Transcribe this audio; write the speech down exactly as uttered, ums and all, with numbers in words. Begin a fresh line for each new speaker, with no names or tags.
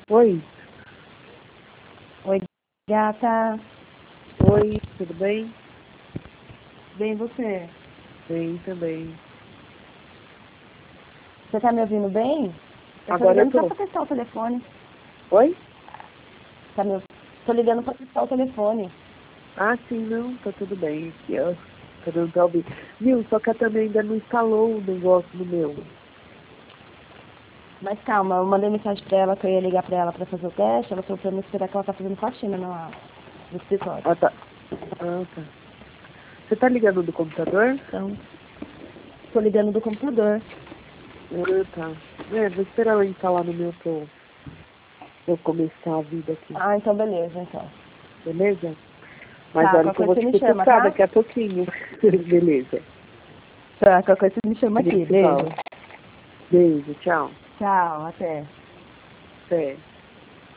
Oi.
Oi, gata.
Oi, tudo bem?
Bem, você?
Bem também.
Você tá me ouvindo bem? Eu tô
Agora eu
ligando só
tô.
pra testar o telefone.
Oi?
Tá me... Tô ligando pra testar o telefone.
Ah, sim, não, tá tudo bem. Aqui, ó. Tá dando pra ouvir. Viu, só que ela também ainda não instalou o negócio no meu.
Mas calma, eu mandei mensagem pra ela que eu ia ligar pra ela pra fazer o teste. Ela falou pra eu esperar que ela tá fazendo faxina no, no escritório.
Ah, tá. Ah, tá. Você tá ligando do computador?
Então, tô ligando do computador.
Ah, tá. É, vou esperar ela instalar no meu pra eu eu começar a vida aqui.
Ah, então beleza, então.
Beleza? Mas
Tá,
olha
qualquer
que eu
coisa
vou
você
te
me chama,
cutucar
tá?
daqui a pouquinho. Beleza.
Tá, qualquer coisa você me chama
A gente
aqui.
se fala.
Beijo.
Beijo, tchau.
Tchau, até.
Até.